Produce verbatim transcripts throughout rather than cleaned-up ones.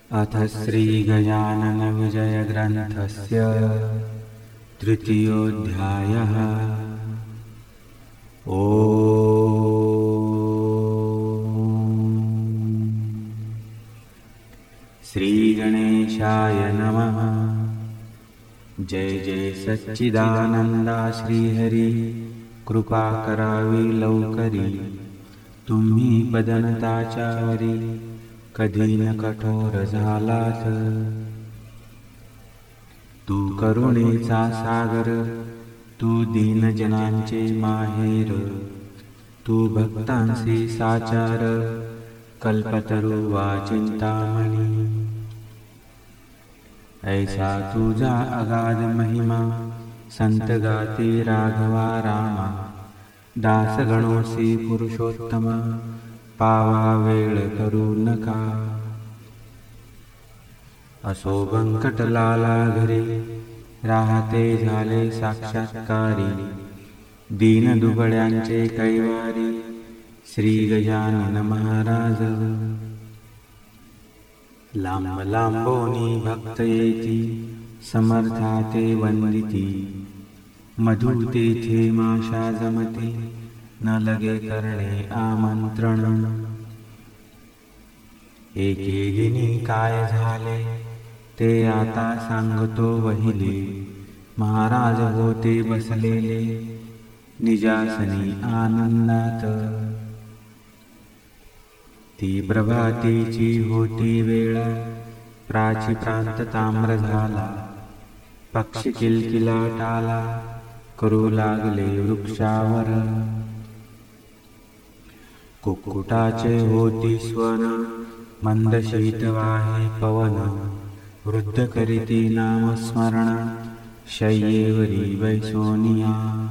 अथ श्रीगजाननविजयग्रन्थस्य तृतीयोऽध्यायः। ॐ श्रीगणेशाय नमः। जय जय सच्चिदानंदा श्रीहरी, कृपा करावी लवकरी, तुम्ही बदनताच्यावरी, कधी न कठोर झालात। तू करुणेचा सागर, तू दीनजनांचे माहेर, तू भक्तांसी साचार, कल्पतरू वा चिंतामणी। ऐसा तुझा अगाध महिमा, संत गाती राघवा रामा। दासगणोसी पुरुषोत्तमा, पावा वेळ करू नका। असो व्यंकटलाला घरी, राहते झाले साक्षात्कारी। दीन दुबळ्यांचे कैवारी, श्री गजानन महाराज। लांब लांबोनी भक्त येती, समर्था ते वंदिती। मधु तेथे माशा जमती, न लगे करणे आमंत्रण। एके दिनी काय झाले, ते आता सांगतो वहिले। महाराज होते बसलेले, निजासनी आनंदात। ती प्रभातीची होती वेळ, प्राची प्रांत ताम्र झाला। पक्षी किलकिलाटाला, करू लागले वृक्षावर। कुक्कुटाचे होती स्वन, मंद शीत वाहे पवन। वृद्ध करीती नामस्मरण, शय्येवरी बैसोनिया।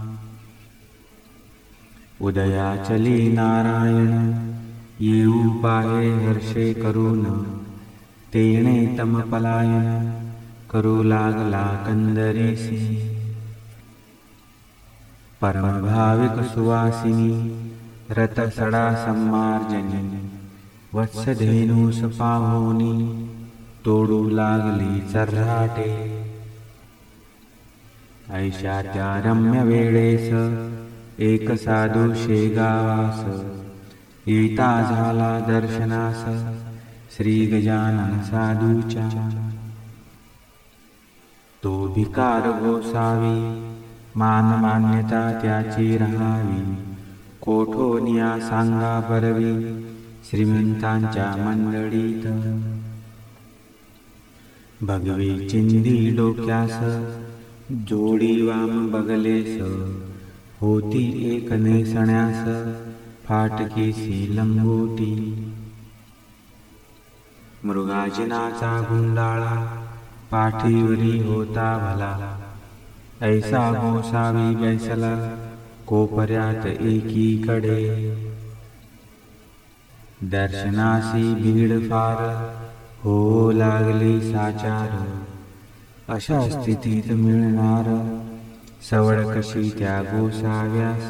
उदयाचली नारायण, येऊ पाहे हर्षे करून। तेणे तम पलायन, करू लागला कंदरीसी। परमभाविक सुवासिनी, रतसडा सम्मार्जनी। वत्सधेनूस पाहोनी, तोडू लागली चर्हाटे। ऐशा त्या रम्य वेळेस, एक साधू शेगावास। येता झाला दर्शनास, श्री गजानन साधूच्या। तो भिकार गोसावी, मान मान्यता त्याची राहावी। कोठोनिया सांगा बरवी, श्रीमंतांच्या मंडळीत। भगवी चिंधी डोक्यास, जोडी वाम बगलेस। होती एक नेसण्यास, फाटकेसी लंगोटी। मृगाजिनाचा गुंडाळा, पाठीवरी होता भला। ऐसा गोसावी बैसला, कोपऱ्यात एकीकडे। दर्शनासी भीड फार, हो लागली साचार। अशा स्थितीत मिळणार, सवड कशी त्या गोसाव्यास।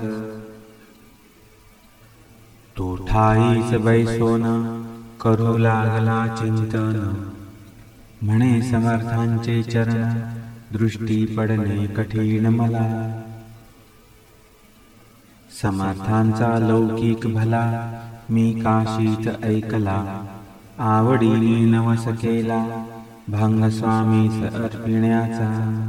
तो ठाईच बैसोन, करू लागला चिंतन। म्हणे समर्थांचे चरण, दृष्टी पडणे कठीण मला। समर्थांचा लौकिक भला, मी काशीत ऐकला। आवडीने नवस केला, भांगस्वामीस अर्पिण्याचा।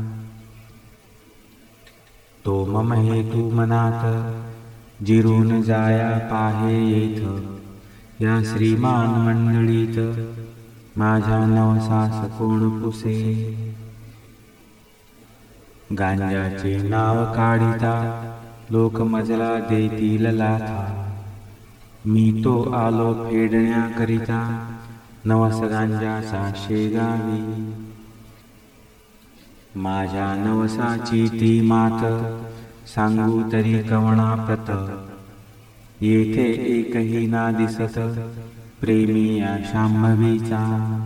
तो मम हेतू मनात, जिरून जाया पाहे येथ। या श्रीमान मंडळीत, माझ्या नवसास कोण पुसे। गांजाचे नाव काढिता, लोक मजला देतील लाथा। मी तो आलो फेडण्याकरिता, नवस गांजाचा शेगावी। माझ्या नवसाची ती मात, सांगू तरी कवणा प्रत। येथे एकही ना दिसत, प्रेमी या शांभवीचा।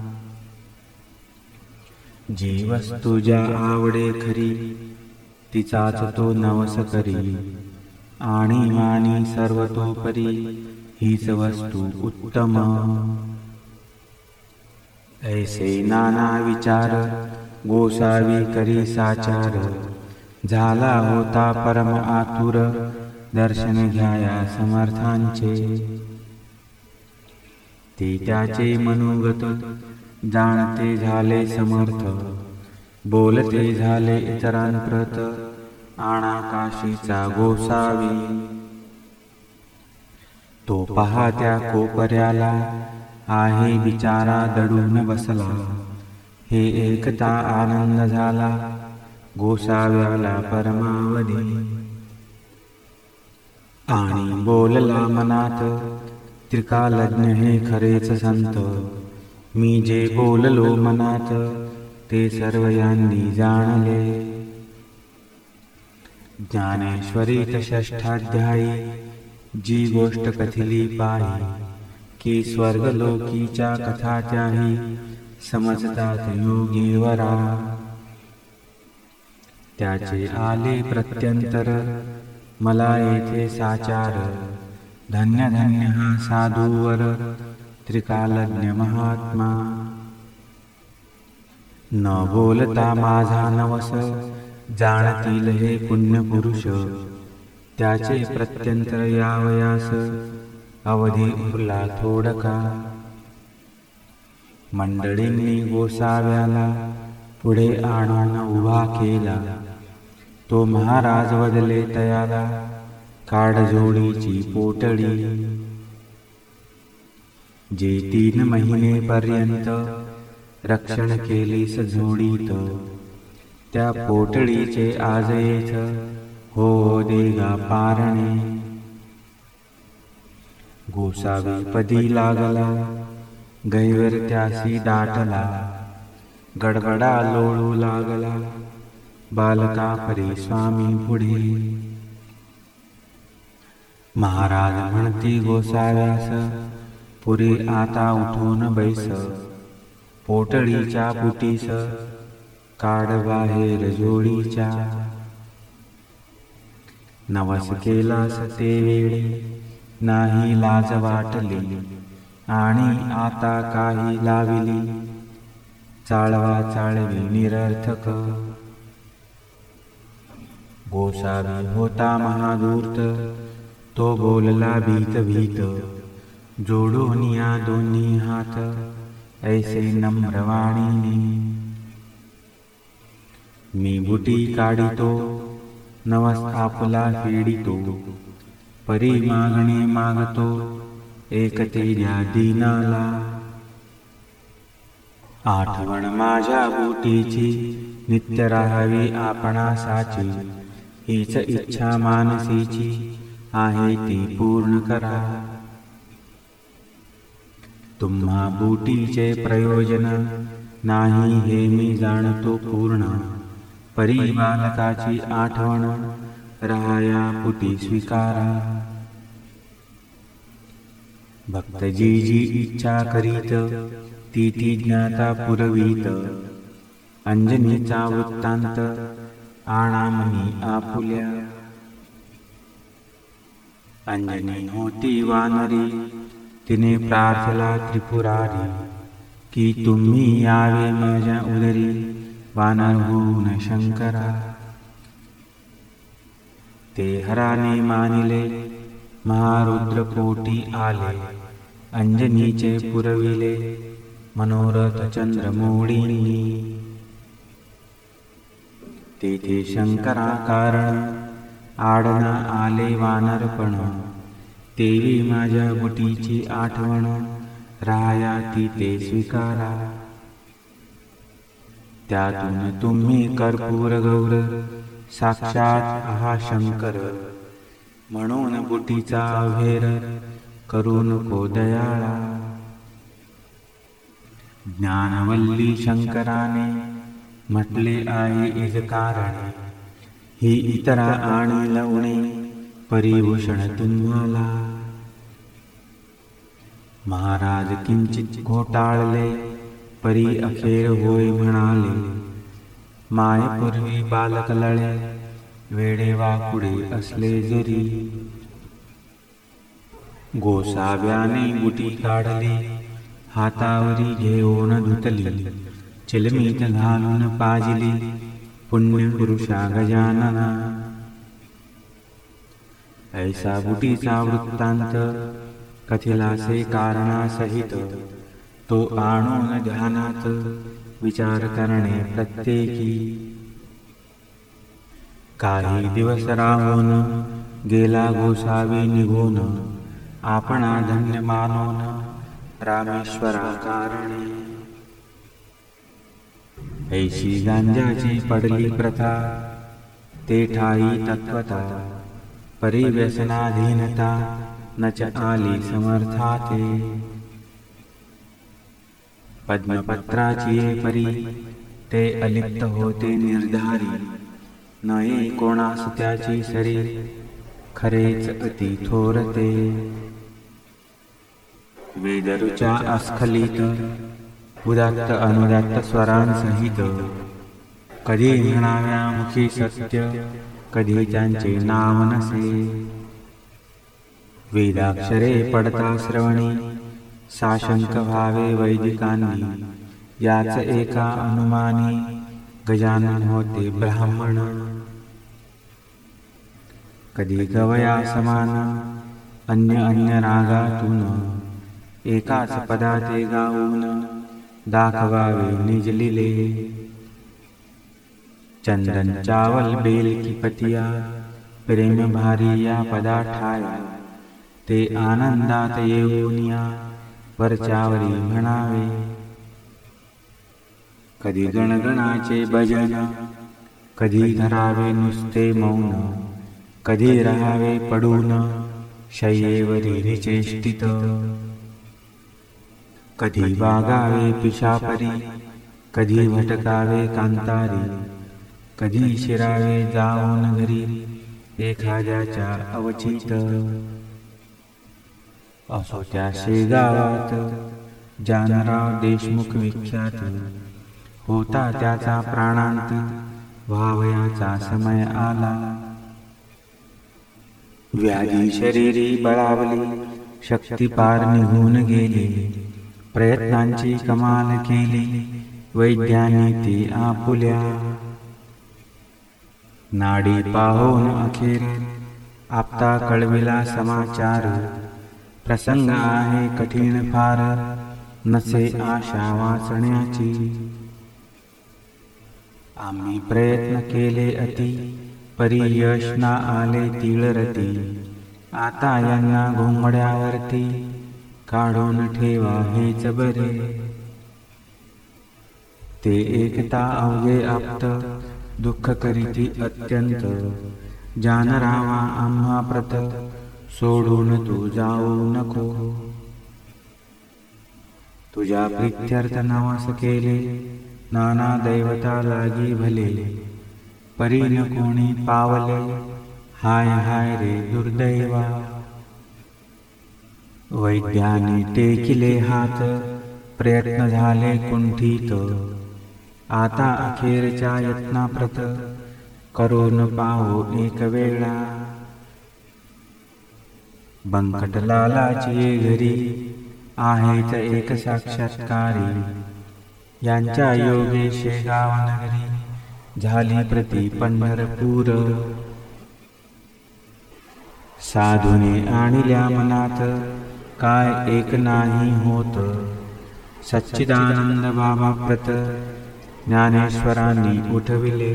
जी वस्तू ज्या आवडे खरी, तिचाच तो नवस करी। आणि मानी सर्वतोपरी हीच वस्तू उत्तम। ऐसे नाना विचार गोसावी करी साचार, झाला होता परम आतुर दर्शन घ्याया समर्थांचे. ते त्याचे मनोगत जाणते झाले समर्थ, बोलते झाले इतरांप्रत आणा काशीचा गोसावी. तो पहा त्या कोपऱ्याला आहे बिचारा दडून बसला, हे एकता आनंद झाला गोसाव्याला परमावधी. आणि बोलला मनात त्रिकालज्ञ हे खरेच संत, मी जे बोललो मनात ते सर्व यांनी जाणले. ज्ञानेश्वरीत षष्ठाध्यायी जी गोष्ट कथिली पाही, की स्वर्गलोकीच्या कथा त्याही समजतात योगीवरा. त्याचे आले प्रत्यंतर मला येथे साचार, धन्य धन्य हा साधूवर त्रिकालज्ञ महात्मा. न बोलता माझा नवस जाणतील हे पुण्यपुरुष, त्याचे प्रत्यंतर यावयास अवधी उरला थोडका. मंडळींनी गोसाव्याला पुढे आणून उभा केला, तो महाराज वदले तयाला काडजोडीची पोटळी. जे तीन महिने पर्यंत रक्षण केलीस जोडीत, त्या पोटळीचे आज येथ हो देगा पारणे. गोसावी पदी लागला गैवर त्यासी दाटला, गडबडा लोळू लागला बालका परी स्वामी पुढे. महाराज म्हणती गोसाव्यास पुरे आता उठून बैस, पोटळीच्या पुटीस काढ बाहेर जोडीच्या. नवस केलास ते वेळी नाही लाज वाटली, आणि आता काही लाविली चाळवा चाळवी निरर्थक. गोसावी होता महाधूर्त तो बोलला भीत भीत, जोडून या दोन्ही हात ऐसे नम्रवाणीने. मी बुटी काढितो नवस आपला फेडितो, परी मागणे मागतो एक तेजा दीनाला. आठवण माझ्या बुटीची नित्य राहावी आपणासाची, हीच इच्छा मानसीची आहे ती पूर्ण करा. तुम्हा बुटीचे प्रयोजन नाही हे मी जाणतो पूर्ण, परी बालकाची आठवण राहाया पुटी स्वीकारा. भक्त जी जी इच्छा करीत ती ती ज्ञाता पुरवीत, अंजनीचा वृत्तांत आणा मनी आपुल्या. अंजनी होती वानरी तिने प्रार्थला त्रिपुरारी, की तुम्ही यावे माझ्या उदरी वानर होऊन शंकरा. ते हराने मानिले महारुद्र कोटी आले, अंजनीचे पुरविले मनोरथ चंद्रमौळींनी. तेथे शंकरा कारण आडना आले वानरपण, तेवी माझ्या बुटीची आठवण राया ती ते स्वीकारा. त्यातून तुम्ही कर्पूर गौर साक्षात आहा शंकर, म्हणून बुटीचा अभेर करू नको दयाळा. ज्ञानवल्ली शंकराने म्हटले आहे इज कारणे, ही इतरा आणि लवणे परिभूषण तुम्हाला. महाराज किंचित घोटाळले परी अखेर होय म्हणाले, मायेपूर्वी बालक लळे वेडे वाकुडे असले जरी. गोसाव्याने बुटी काढली हातावरी घेऊन धुतली, चिलमीत घालून पाजिली, पुण्यपुरुषा गजानना. ऐसा बुटीचा वृत्तांत कथिलासे कारणासहित, तो आणून ध्यानात विचार करणे प्रत्येकी. काही दिवस राहून गेला गोसावी निघून, आपणा धन्य मानून रामेश्वरा कारणे. ऐशी गांजाची पडली प्रथा, ते ठाई तत्वता, परिव्यसनाधीनता नच आली समर्थाते. पद्मपत्राची ये परी, ते अलिप्त होते निर्धारी, नये कोणास त्याची सरी, खरेच अति थोरते. वेदरुचा अस्खलित, उदात्त अनुदात्त स्वरांसहित, कधी म्हणाव्या मुखी सत्य, कधी त्यांचे नाव नसे. वेदाक्षरे पडता श्रवणी, साशंक व्हावे वैदिकांनी, याच एका अनुमानी गजानन होते ब्राह्मण. कधी गवया समान, अन्य अन्य रागातून, एकाच पदाते गाऊन दाखवावे निजलिले. चंदन चावल बेल की पतिया, प्रेम भारी या पदा ठाया, ते आनंदात येऊनिया वरच्यावरी म्हणावे. कधी गणगणाचे भजन, कधी धरावे नुसते मौन, कधी राहावे पडून शय्येवरी निचेष्टित. कधी वागावे पिशापरी, कधी भटकावे कांतारी, कधी शिरावे जाऊन घरी एखाद्याच्या अवचित. असो त्या शेगावात जानराव देशमुख विख्यात, होता त्याचा प्राणांत व्हावयाचा समय आला. व्याधी शरीरी बळावली, शक्ती पार निघून गेली, प्रयत्नांची कमाल केली, वैद्याने ती आपुल्या. नाडी पाहून अखेर आपता कळविला समाचार, प्रसंग आहे कठीण फार, नसे आशा वाचण्याची. आम्ही प्रयत्न केले अति, परी यश ना आले तीळरती. आता यांना घोंगड्यावरती, काढून ठेवा हेच बरे. ते एकता अवघे आप्त, दुःख करीती अत्यंत. जानरावा आम्हा प्रत, सोडून तू जाऊ नको. तुझ्या प्रित्यर्थ नवस केले, नाना दैवता लागी भले. परी न कोणी पावले, हाय हाय रे दुर्दैवा. वैद्याने टेकिले हात, प्रयत्न झाले कुंठित. आता अखेरच्या यत्नाप्रत, करून पाहू एक वेळा. बंकटलालाची घरी, आहेत एक साक्षात्कारी. यांच्या योगे शेगाव नगरी, झाली प्रति पंढरपूर. साधुने आणिल्या मनात, काय एक नाही होत. सच्चिदानंद बाबा प्रत, ज्ञानेश्वरांनी उठविले.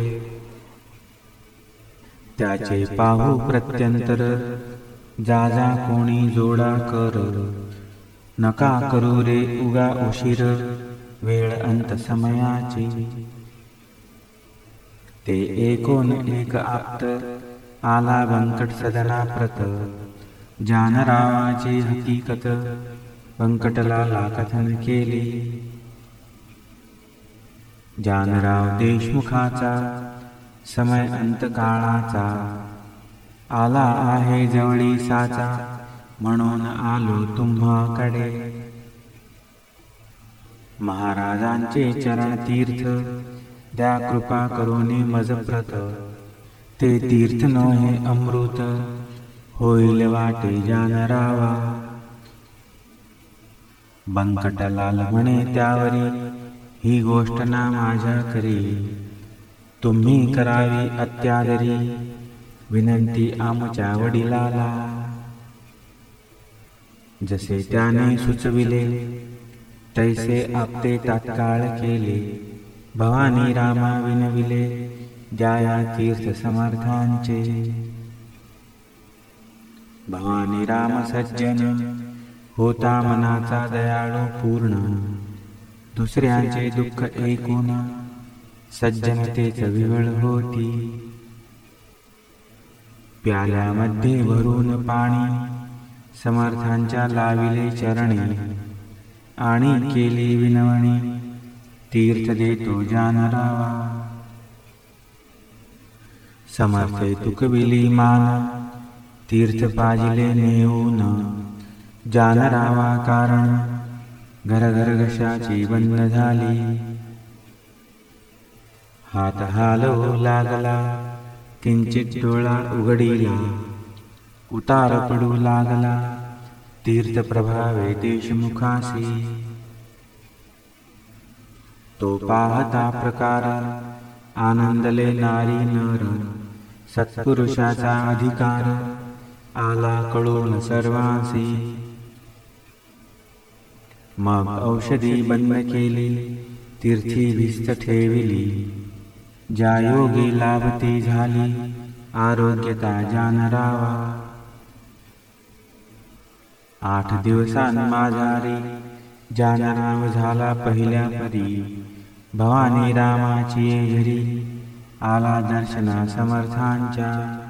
त्याचे पाहू प्रत्यंतर, जा जा कोणी जोडा कर. नका करू रे उगा उशीर, वेळ अंत समयाची. ते एकोन एक आप्त, आला बंकट सदना प्रत. जानरावाची हकीकत, बंकटलाला कथन केली. जानराव देशमुखाचा, समय अंतकाळाचा. आला आहे जवळी साचा, म्हणून आलो तुम्हाकडे. महाराजांचे चरण तीर्थ, द्या कृपा करुणी मजप्रत. ते तीर्थ नोहे अमृत, होईल वाटे जानरावा. बंकटलाल म्हणे त्यावरी, ही गोष्ट ना माझ्या करी, तुम्ही करावी अत्यादरी, विनंती आमच्या वडिलाला. जसे त्याने सुचविले तैसे आपते तात्काळ केले, भवानी रामा विनविले, द्याया तीर्थ समर्थांचे. भवानी राम सज्जन होता मनाचा दयाळू पूर्ण, दुसऱ्यांचे दुःख ऐकून सज्जनतेच विवळ होती. प्याल्यामध्ये भरून पाणी समर्थांच्या लाविले चरणी, आणि केली विनवणी, तीर्थ देतो जानरावा. समर्थे तुकविली मान, तीर्थ पाजिले नेऊन, जानरावा कारण घरघर घशाची बंद झाली. हात हालवू लागला, किंचित डोळा उघडीला, उतार पडू लागला, तीर्थ प्रभावे देशमुखासी. तो पाहता प्रकार आनंदले नारी नर, सत्पुरुषाचा अधिकार आला कळून सर्वांसी. मग औषधी बंद केली, तीर्थी भिस्त ठेविली, ज्या योगी लाभती झाली, आरोग्यता जानरावा. आठ दिवसांत माझारी जानराव झाला पहिल्या परी, भवानी रामाची घरी आला दर्शना समर्थांच्या.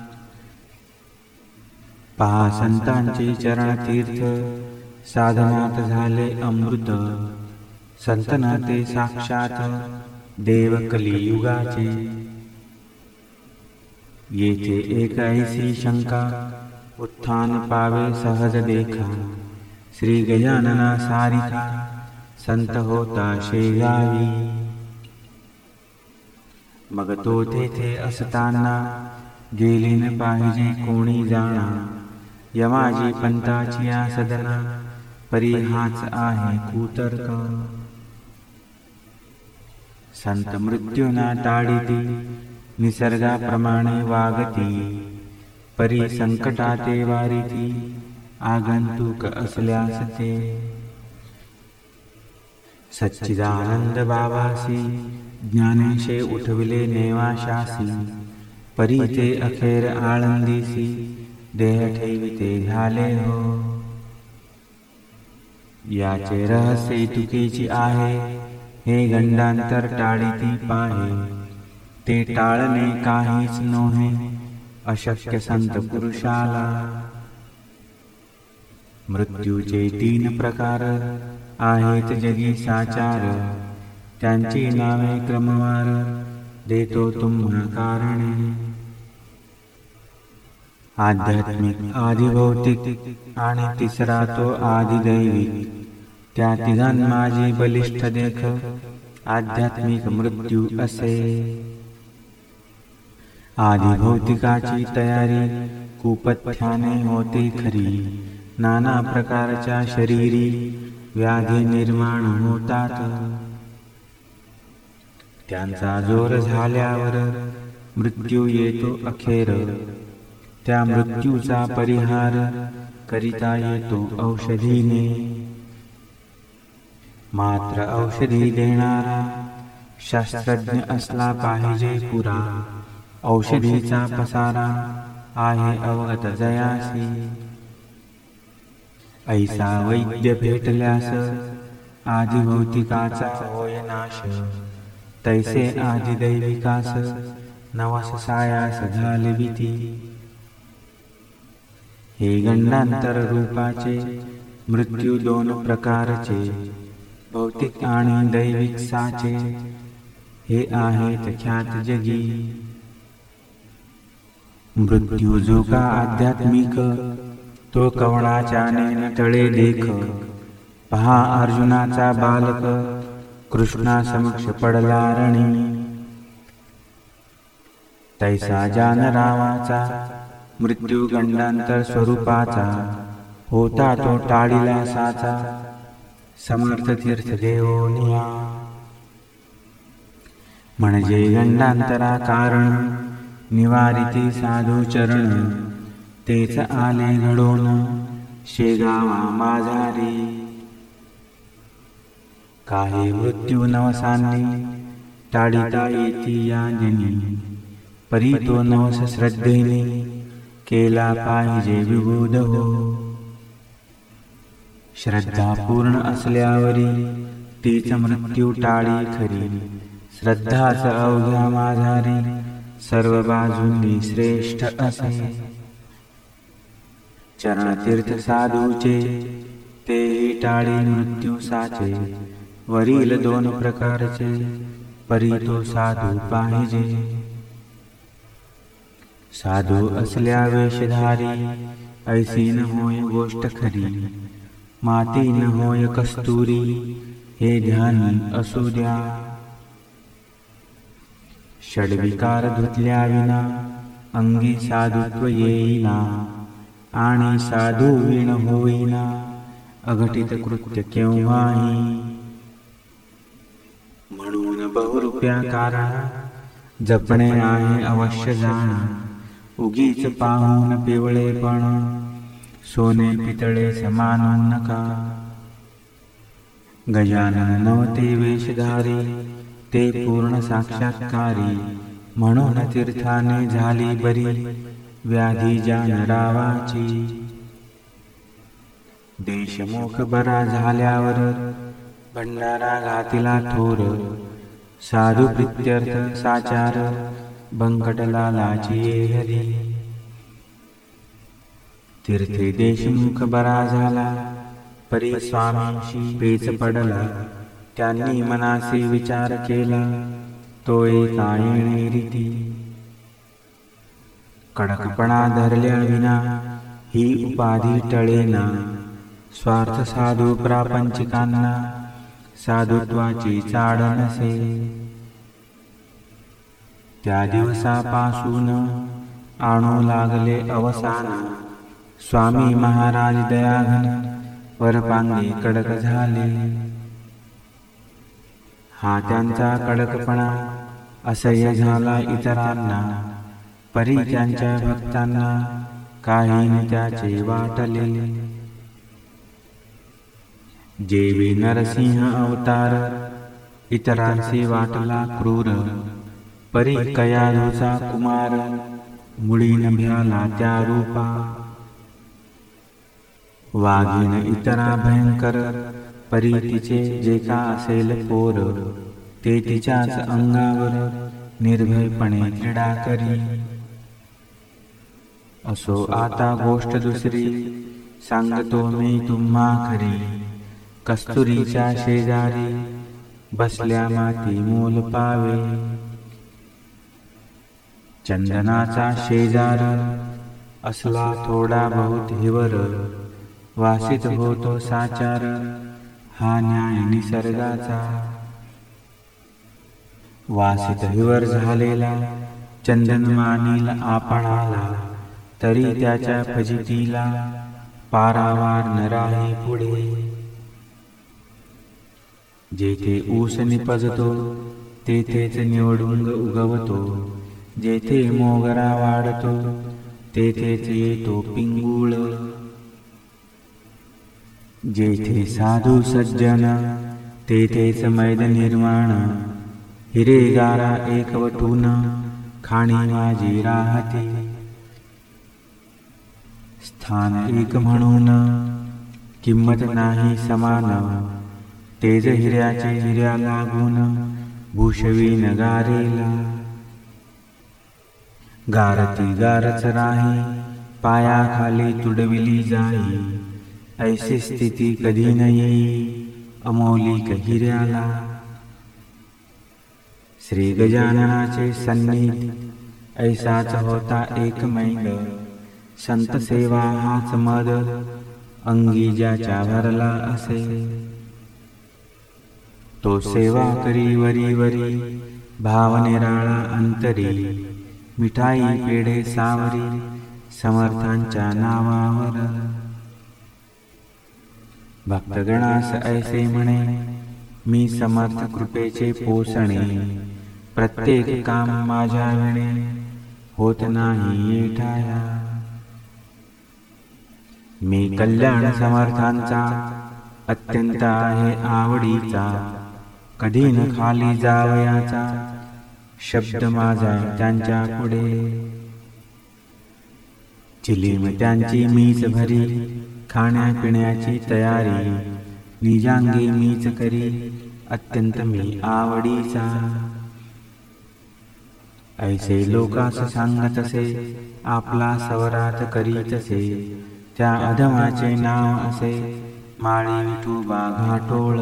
पहा संतांचे चरणतीर्थ, साधनात झाले अमृत, संतनाते साक्षात देव कलियुगाचे. येथे एक ऐसी शंका, उत्थान पावे सहज देखा, श्री गजानना सारिका, संत होता शेगावी. मग तो तेथे असताना, गेले न पाहिजे कोणी जाणा, यमाजी पंताची सदना, परी हाच आहे कुतर्क. संत मृत्यूना टाळीती, निसर्गाप्रमाणे वागती, परी संकटाते वारिती, आगंतुक असल्यास ते. सच्चिदानंद बाबासी, ज्ञानेशे उठविले नेवाशासी, परी ते अखेर आळंदीसी, देह ठेविते झाले हो. याचे रहस्य तुकेची आहे, हे गंडांतर टाळीती पाहे, ते टाळणे काहीच नोहे, अशक्य संत पुरुषाला. मृत्यूचे तीन प्रकार आहेत जगी साचार, त्यांची नावे क्रमवार देतो तुम्हा कारणे. आध्यात्मिक, आदिभौतिक आणि तिसरा तो आदिदैविक. त्या तिघां माझी बलिष्ठ देख, आध्यात्मिक मृत्यू असे. आदिभौतिकाची तयारी कुपथ्याने होते खरी, नाना प्रकारच्या शरीरी व्याधी निर्माण होतात. त्यांचा जोर झाल्यावर मृत्यू येतो अखेर, त्या मृत्यूचा परिहार करिता येतो औषधीने. मात्र औषधी देणारा शास्त्रज्ञ असला पाहिजे पुरा, औषधीचा पसारा आहे अवगत जयासी. ऐसा वैद्य भेटल्यास आदिभौतिकाचा होय नाश, तैसे आदिदैविकास नवस सायास झाले भीती. हे गंडांतर रूपाचे मृत्यू दोन प्रकारचे, भौतिक आणि दैविक साचे, हे आहेत ख्यात जगी. मृत्यू जो का आध्यात्मिक, तो कवणाच्याने न टळे देख. पहा अर्जुनाचा बालक, कृष्णा समक्ष पडला रणी. तैसा जानरावाचा मृत्यू गंडांतर स्वरूपाचा, होता तो टाळीला साचा. समर्थ तीर्थ देवोनिया. म्हणजे गंडांतरा कारण निवारिती साधू चरण. तेच आले घडोन शेगावा माझारी. काही मृत्यू नवसांनी टाळिता येती या जनी. परी तो नवस श्रद्धेने केला पाहिजे विबुध हो. श्रद्धा पूर्ण असल्यावरी तीच मृत्यू टाळी खरी. श्रद्धाच अवघ्या माझारी सर्व बाजूंनी श्रेष्ठ असे. चरणतीर्थ साधूचे तेही टाळी मृत्यू साचे. वरील दोन प्रकारचे परी तो साधू पाहिजे. साधू असल्या वेशधारी ऐसी न होय गोष्ट खरी. माती न होय कस्तुरी हे ध्यानी असू द्या. षड्विकार धुतल्या विना अंगी साधुत्व येईना. आणि साधू विण होईना अघटित कृत्य केव्हाही. म्हणून बहुरूप्या कारण जपणे आहे अवश्य जाण. उगीच पाहून पिवळेपण सोने पितळे समानू नका. गजानन नवते वेशधारी ते पूर्ण साक्षात्कारी. म्हणून तीर्थाने झाली बरी व्याधी जानरावाची. देशमुख बरा झाल्यावर भंडारा घातिला थोर. साधू प्रित्यर्थ साचार बंकटलालाची हरी. तीर्थे देशमुख बरा झाला परी स्वामींशी पेच पडला. त्यांनी मनासी विचार केला तो एका येणे रीती. कडकपणा धरल्या विना ही उपाधी टळेना. स्वार्थ साधू प्रापंचिकांना साधुत्वाची चाड नसे. त्या दिवसापासून आणू लागले अवसान. स्वामी महाराज दयाघन वरपांगी कडक झाले. हा त्यांचा कडकपणा असह्य झाला इतरांना. परी त्यांच्या भक्तांना काही न त्याचे वाटले. जेवी नरसिंह अवतार इतरांशी वाटला क्रूर. परी कयाधूचा कुमार मुळीन भ्याला त्या रूपा. वाघीण इतरा भयंकर परी तिचे जे का असेल पोर. ते तिच्याच अंगावर निर्भयपणे क्रीडा करी. असो आता गोष्ट दुसरी सांगतो मी तुम्हा खरी. कस्तुरीच्या शेजारी बसल्या माती मोल पावे. चंदनाचा शेजार असला थोडा बहुत हिवर. वासित होतो साचार हा न्याय निसर्गाचा. वासित हिवर झालेला चंदन मानील आपणाला. तरी त्याच्या फजितीला पारावार न राही पुढे. जेथे ऊस निपजतो तेथेच निवडुंग उगवतो. जेथे मोगरा वाढतो तेथेच येतो पिंगुळ. जेथे साधू सज्जन तेथेच मैद निर्माण. हिरेगारा एकवटून खाणी माझी राहते. स्थान एक म्हणून किंमत नाही समान. तेज हिऱ्याचे हिऱ्या लागून भूषवीन गारेला. गारती गारच राही पायाखाली तुडविली जाई. ऐसी स्थिती कधी न येई अमौलिक हिऱ्याला. श्री गजाननाचे सन्निध ऐसाच होता एक मैंड. संत सेवा हाच मद अंगी ज्याच्या भरला असे. तो सेवा करी वरी वरी भाव निराळा अंतरी. मिठाई पेढे सावरी समर्थांच्या नावावर. भक्तगणास ऐसे म्हणे, मी समर्थ कृपेचे पोसणे, प्रत्येक काम माझ्या विणे होत नाही येठाया. मी कल्याण समर्थांचा अत्यंत आहे आवडीचा, कधी न खाली जावयाचा शब्द माझा त्यांच्या पुढे. चिलीम त्यांची मीच भरी, खाण्यापिण्याची तयारी निजांगी मीच करी, अत्यंत मी आवडीचा. ऐसे लोकास सांगतसे, आपला सवरात करीतसे, त्या अधमाचे नाव असे माळी विठोबा घाटोळ.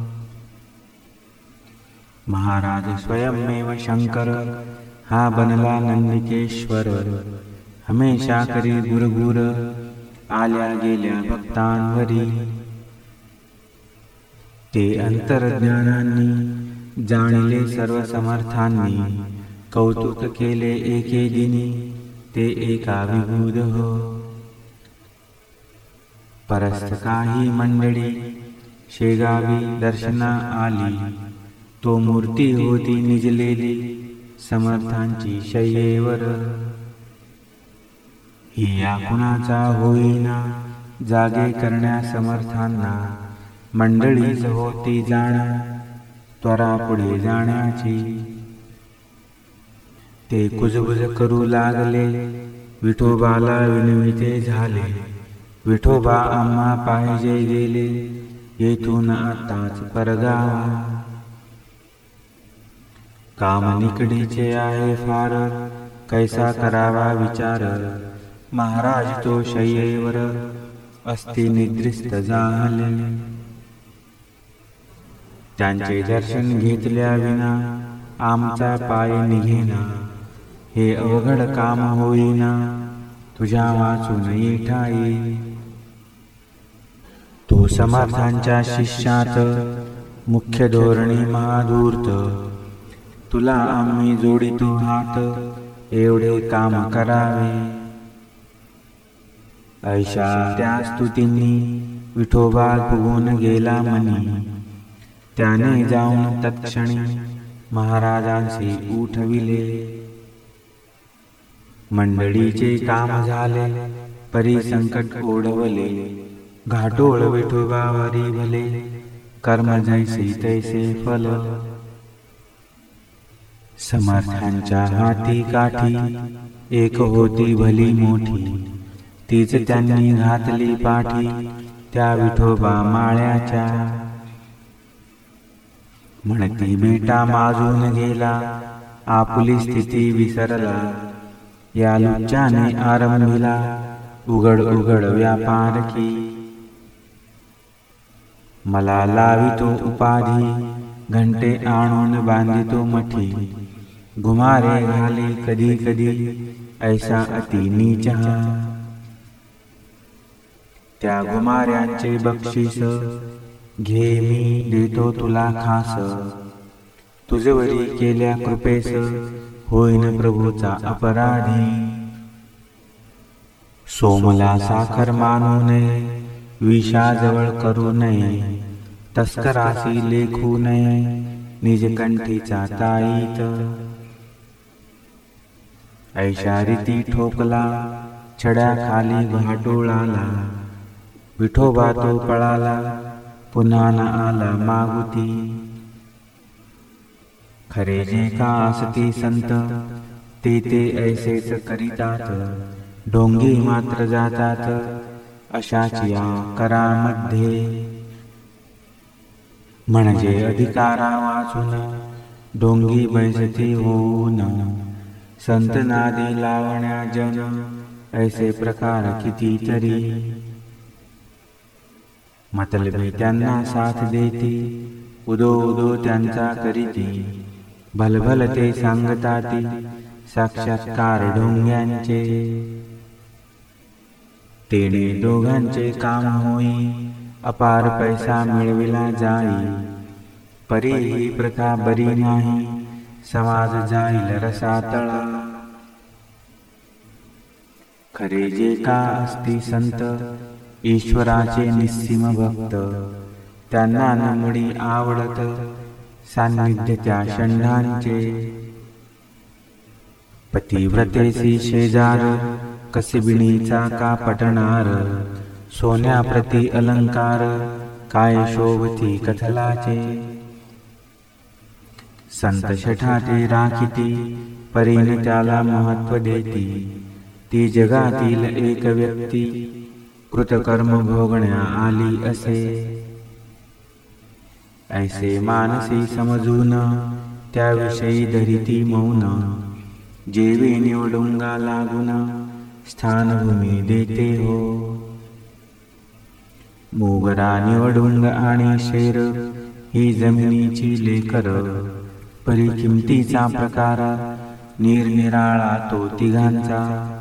महाराज स्वयंमेव शंकर, हा बनला नंदिकेश्वर, हमेशा करी गुरगुर, आल्या गेल्या भक्तांवरी. ते अंतर्ज्ञानांनी जाणले सर्व समर्थांनी, कौतुक केले एके दिनी ते एका विभूद हो. परस्त काही मंडळी शेगावी दर्शना आली, तो मूर्ती होती निजलेली समर्थांची शय्येवर. ही या कुणाचा होईना, जागे करण्या समर्थांना, मंडळीच होती जाणा, त्वरा पुढे जाण्याची. ते कुजबुज करू लागले, विठोबाला विनविते झाले, विठोबा आम्हा पाहिजे गेले, येथून आताच परगावा. काम निकडीचे आहे फार, कैसा करावा विचार, महाराज तो शय्येवर अस्ति निद्रिस्त झाले. त्यांचे दर्शन घेतल्या विना आमचा पाय निघेना, हे अवघड काम होईना, तुझ्या वाचून येठाई. तू समर्थांच्या शिष्यात मुख्य धोरणी महाधूर्त, तुला आम्ही जोडितो हात, एवढे काम करावे. ऐशा त्या स्तुतींनी विठोबा फुगून गेला मनी, त्याने जाऊन तत्क्षणी महाराजांशी उठविले. मंडळीचे काम झाले, परी संकट ओढवले, घाटोळ विठोबावरी भले, कर्म जैसे तैसे फल. समर्थांच्या हाती काठी एक होती भली मोठी, तीच त्यांनी घातली पाठी त्या विठोबा माळ्याच्या. म्हणती बेटा माजून गेला, आपुली स्थिती विसरला, या लुच्च्याने आरंभिला उघड उघड व्यापार की. मला लावितो उपाधी, घंटे आणून बांधितो मठी, घुमारे घाली कधी कधी, ऐसा अति नीच. त्या घुमाऱ्यांचे बक्षीस घे मी देतो तुला खास, तुझवरी केल्या कृपेस होईन प्रभूचा अपराधी. सोमला साखर मानू नये, विषाजवळ करू नये, तस्करासी लेखू नये, निजकंठीचा ताईत. ऐशा रीती ठोकला छड्या खाली घाटोळाला, विठोबा तो पळाला पुन्हा न आला मागुती. खरे जे का असती संत, ते ते ऐसेच करीतात, ढोंगी मात्र जातात अशाची या करामध्ये. म्हणजे अधिकारा वाचून ढोंगी बैसती होऊन, संत नादी लावण्या जन ऐसे प्रकार कितीतरी. मतलबी त्यांना साथ देती, उदो उदो त्यांचा करीती, भलभल ते सांगताती साक्षात्कार ढोंग्यांचे. तेने दोघांचे काम होई, अपार पैसा मिळविला जाई, परी ही प्रथा बरी नाही, समाज जाईल रसातळा. खरे जे का असती संत, ईश्वराचे निस्सीम भक्त, त्यांना नमुडी आवडत सान्निध्य त्या षंडांचे. पतिव्रतेसी शेजार, कसिबिणीचा का पटणार, सोन्याप्रती अलंकार, काय शोभती कथलाचे. संत शठाते राखिती, परीने त्याला महत्व देती, ती जगातील एक व्यक्ती, कृतकर्म भोगण्या आली असे. ऐसे मानसी समजून, त्याविषयी धरिती मौन, जेवे निवडुंगा लागून, स्थानभूमी देते हो. मोगरा निवडुंग आणि शेर, ही जमिनीची लेकर, परी किमतीचा प्रकार, निरनिराळा तो तिघांचा.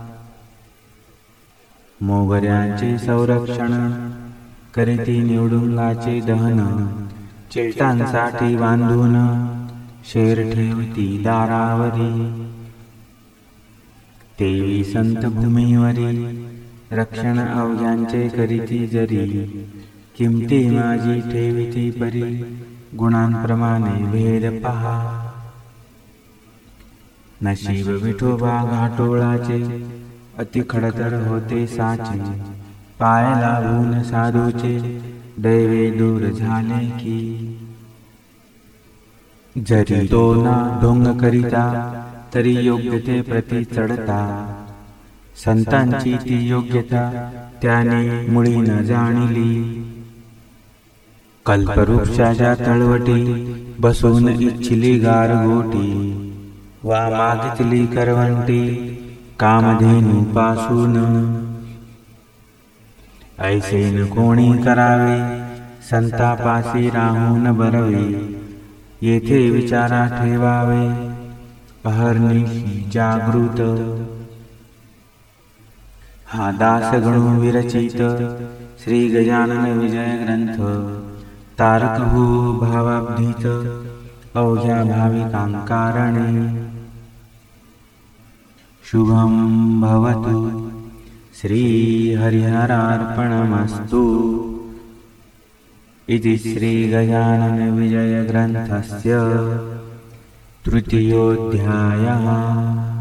मोगऱ्यांचे संरक्षण, करीती निवडुंगाचे दहन, चिलटांसाठी बांधून, शेर ठेवती दारावरी. तेवी संत भूमीवरी, रक्षण अवघ्यांचे करीती जरी, किमती माझी ठेविती परी, गुणांप्रमाणे भेद पहा. नशीब विठोबा घाटोळाचे, अति खडतर होते साचे, पाय लागून साधूचे, दैवे दूर झाले की. जरी तो ना ढोंग करिता, तरी योग्य ते प्रति चढता, संतांची ती योग्यता, त्याने मुळी न जाणिली. कल्पवृक्षाच्या तळवटी, बसून इच्छिली गारगोटी, वा मागितली करवंटी, कामधेनू पासून. ऐसे न कोणी करावे, संतापासी राहून बरवे, येथे विचारा ठेवावे, अहर्निशी जागृत. हा दास गणू विरचित, श्री गजानन विजय ग्रंथ, तारक हो भावाब्धित, अवघ्या भाविकांकारणे. शुभं भवतु. श्री हरिहरार्पणमस्तु. इति श्री गजानन विजय ग्रंथस्य तृतीयोऽध्यायः.